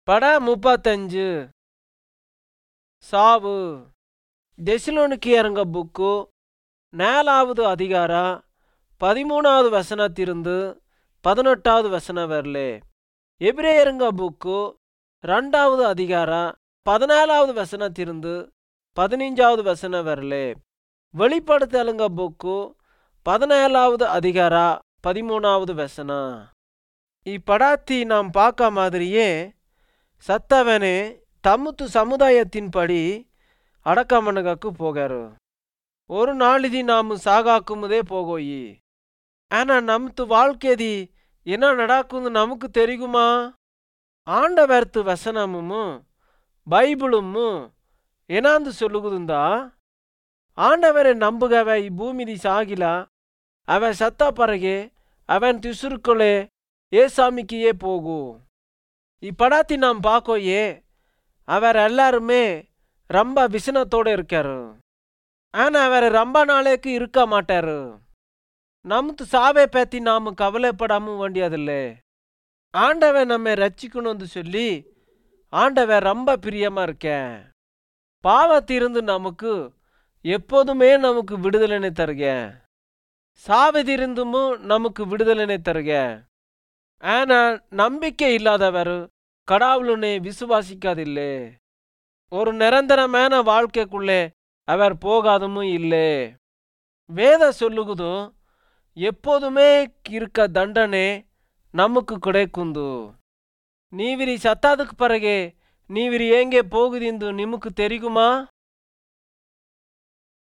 பட 35 ಸಾವು ದೆಸಲೋನಿಕೇಯರಂಗ ಬುಕ್ಕು 4வது அதிகார 13வது வசனத்திலிருந்து 18வது வசனம் வரலே. எபிரேயருங்க புக்கு 2வது அதிகார 14வது வசனத்திலிருந்து 15வது வசனம் வரலே. வெளிப்படுத்தலுங்க புக்கு 17வது அதிகார 13வது வசனம். இப்படாத்தி நாம் பார்க்க மாதிரியே சத்தவனே தம்முத்து சமுதாயத்தின்படி அடக்கமனகக்கு போகாரு. ஒரு நாளிதி நாம சாகாக்குமுதே போகோயி. ஆனா நம்த்து வாழ்க்கைதி என்ன நடக்கும்னு நமக்கு தெரியுமா? ஆண்டவர்த்து வசனமும் பைபிளும் என்னாந்து சொல்லுகுதுந்தா, ஆண்டவரை நம்புகவ இப்பூமிதி சாகில அவன் சத்த பறகே அவன் திசுருக்களே ஏசாமிக்கியே போகு. இப்படாத்தி நாம் பார்க்கோயே அவர் எல்லாருமே ரொம்ப விசனத்தோடு இருக்காரு. ஆனா அவர் ரொம்ப நாளைக்கு இருக்க மாட்டாரு. நமக்கு சாவை பற்றி நாம் கவலைப்படாம வேண்டியதில்லை. ஆண்டவன் நம்ம ரட்சிக்கணும்னு சொல்லி ஆண்டவர் ரொம்ப பிரியமா இருக்க. பாவத்திலிருந்து நமக்கு எப்போதுமே நமக்கு விடுதலை தருக. சாவதிருந்தும் நமக்கு விடுதலை தருக. ஆனா நம்பிக்கை இல்லாதவர் கடவுளுனை விசுவாசிக்காதில்லை. ஒரு நிரந்தரமான வாழ்க்கைக்குள்ளே அவர் போகாதும் இல்லை. வேத சொல்லுகுதோ எப்போதுமே இருக்க தண்டனை நமக்கு கிடைக்குந்து. நீவிரி சத்தாதுக்கு பிறகு நீவிரி எங்கே போகுதிந்து நிமுக்கு தெரியுமா?